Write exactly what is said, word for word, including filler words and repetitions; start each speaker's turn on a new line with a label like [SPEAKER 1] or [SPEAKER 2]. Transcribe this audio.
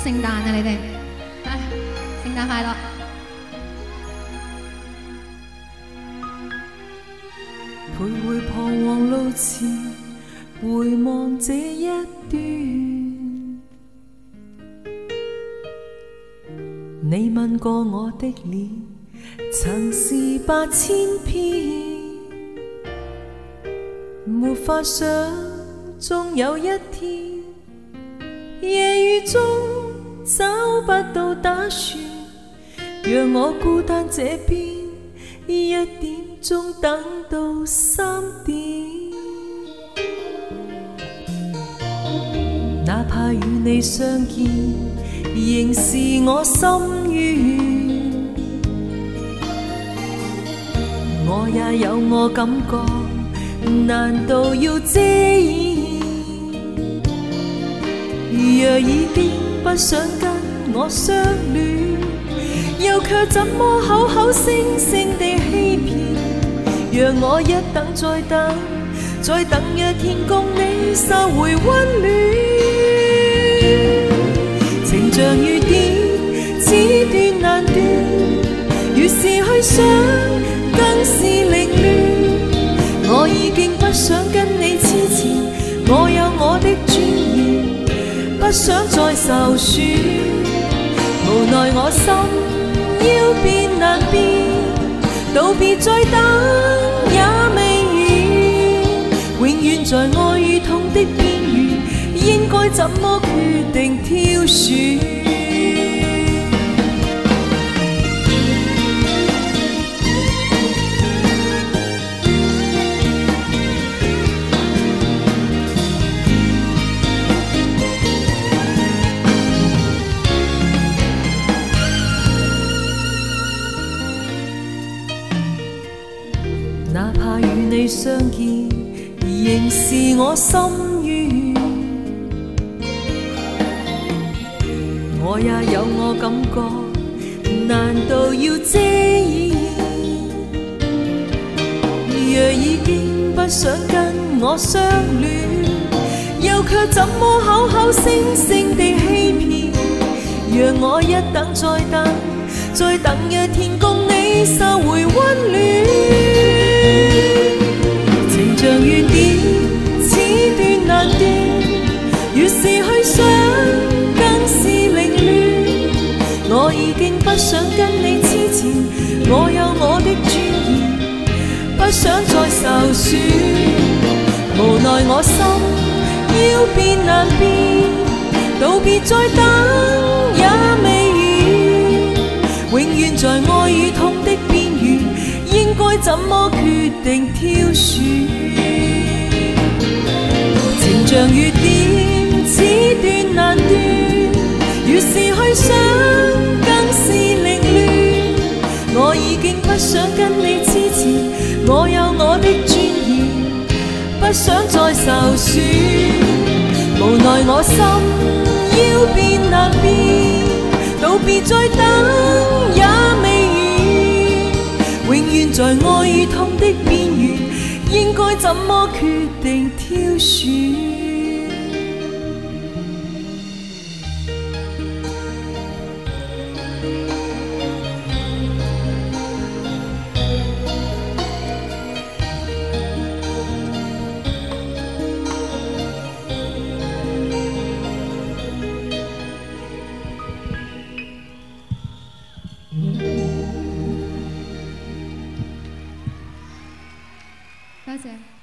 [SPEAKER 1] 聖誕啊你哋，唉，聖誕快樂！
[SPEAKER 2] 徘徊彷徨路前，回望這一段。你吻過我的臉，曾是八千遍。沒法想，終有一天，夜雨中找不到打算，讓我孤單這邊，一點鐘等到三點。哪怕與你相見，仍是我心願。我也有我感覺，難道要遮掩？若已經不想跟我相戀，又卻怎麼口口聲聲地欺騙？讓我一等再等，再等一天共你收回溫暖。情像雨點，此斷難斷，越是去想，更是凌亂。我已經不想跟你痴纏，我有我的尊嚴，不想再受損。無奈我心要變難變，道別再等也未完，永遠在愛與痛的邊緣，應該怎麼決定挑選？哪怕與你相見，仍是我心願。我也有我感覺，難道要遮掩？若已經不想跟我相戀，又卻怎麼口口聲聲地欺騙？讓我一等再等，再等一天共你收回溫暖。情像雨點，此斷難斷，越是去想，更是凌亂。我已經不想跟你痴纏，我有我的尊嚴，不想再受損。無奈我心要變難變，道別再等也未完，永遠在愛與痛的邊緣，應該怎麼決定挑選？情像雨點，此斷難斷，越是去想，更是凌亂。我已經不想跟你痴纏，我有我的尊嚴，不想再受損。無奈我心要變難變，道別再等也未完，永遠在愛與痛的邊緣，應該怎麼決定挑選？
[SPEAKER 1] 多謝。